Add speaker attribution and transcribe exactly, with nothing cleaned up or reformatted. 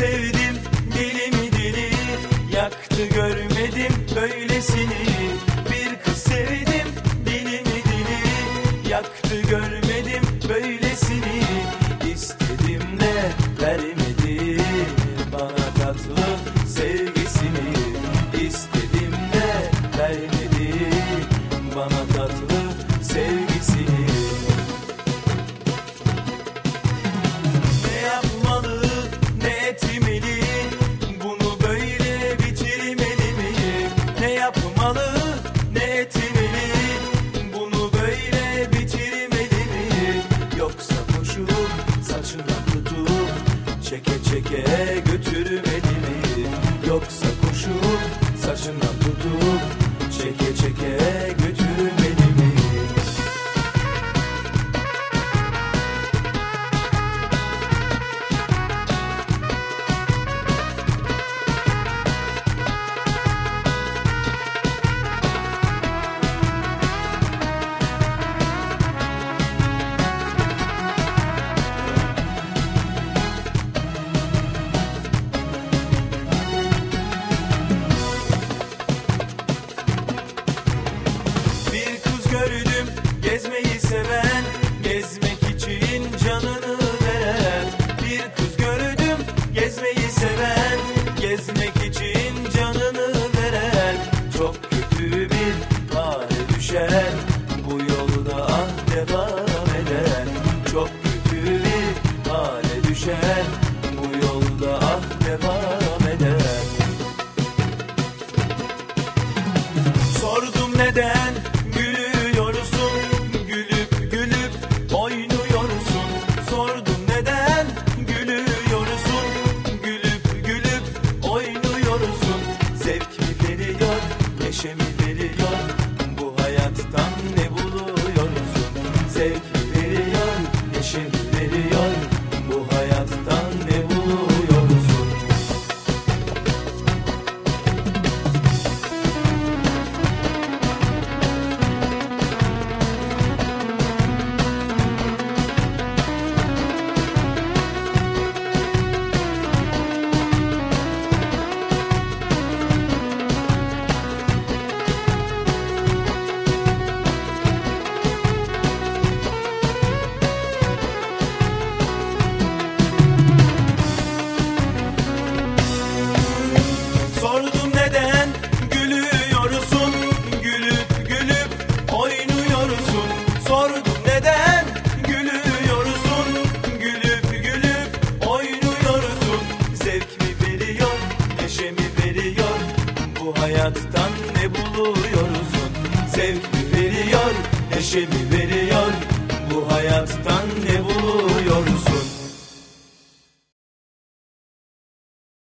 Speaker 1: sevdim deli mi deli, yaktı görmedim böylesini. Bir kız sevdim deli mi deli, yaktı görmedim böylesini. İstedim de vermedi bana tatlı sevgisini. İstedim de vermedi bana tatlı sevgisini. Ne yapmalı ne etmeli, bunu böyle bitirmeli mi? Ne yapmalı ne etmeli, bunu böyle bitirmeli mi? Yoksa koşup saçından tutup çeke çeke götürmeli mi? Yoksa koşup saçından tutup çeke çeke götürmeli mi? Gördüm gezmeyi seven, gezmek için canını veren. Bir kız gördüm gezmeyi seven, gezmek için canını veren. Çok kötü bir hale düşen, bu yolda ah devam eden. Çok kötü bir hale düşen, bu yolda ah devam eden. Sordum neden gülüyorsun, gülüp gülüp oynuyorsun. Sordum neden gülüyorsun, gülüp gülüp oynuyorsun. Zevk mi veriyor, neşe mi veriyor, bu hayattan ne buluyorsun? Zevk mi veriyor, neşe mi veriyor, bu hayattan ne buluyorsun? Sordum neden gülüyorsun, gülüp gülüp oynuyorsun. Sordum neden gülüyorsun, gülüp gülüp oynuyorsun. Zevk mi veriyor, neşe mi veriyor, bu hayattan ne buluyorsun? Zevk mi veriyor, neşe mi veriyor, bu hayattan ne buluyorsun?